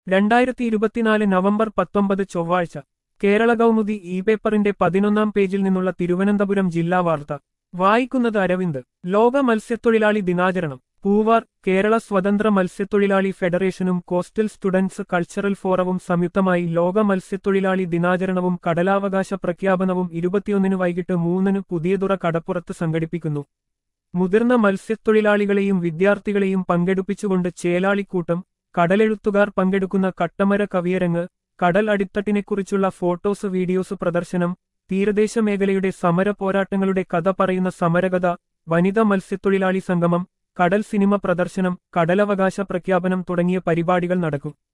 2024 November 19 ചൊവ്വാഴ്ച Kerala Kaumudi E പേപ്പറിന്റെ 11-ാം പേജിൽ നിന്നുള്ള തിരുവനന്തപുരം ജില്ലാ വാർത്ത വായിക്കുന്നത് അരവിന്ദ്. ലോക മത്സ്യത്തൊഴിലാളി ദിനാചരണം പൂവാർ. കേരള സ്വതന്ത്ര മത്സ്യത്തൊഴിലാളി ഫെഡറേഷനും കോസ്റ്റൽ സ്റ്റുഡൻസ് കൾച്ചറൽ ഫോറവും സംയുക്തമായി ലോക മത്സ്യത്തൊഴിലാളി ദിനാചരണവും കടലാവകാശ പ്രഖ്യാപനവും 21 വൈകിട്ട് 3 പുതിയതുറ കടപ്പുറത്ത് സംഘടിപ്പിക്കുന്നു. മുതിർന്ന മത്സ്യത്തൊഴിലാളികളെയും വിദ്യാർത്ഥികളെയും പങ്കെടുപ്പിച്ചുകൊണ്ട് ചേലാളിക്കൂട്ടം, കടലെഴുത്തുകാർ പങ്കെടുക്കുന്ന കട്ടമര കവിയരങ്ങ്, കടൽ അടിത്തട്ടിനെക്കുറിച്ചുള്ള ഫോട്ടോസ് വീഡിയോസ് പ്രദർശനം, തീരദേശ മേഖലയുടെ സമര പോരാട്ടങ്ങളുടെ കഥ പറയുന്ന സമരകഥ, വനിതാ മത്സ്യത്തൊഴിലാളി സംഗമം, കടൽ സിനിമ പ്രദർശനം, കടലവകാശ പ്രഖ്യാപനം തുടങ്ങിയ പരിപാടികൾ നടക്കും.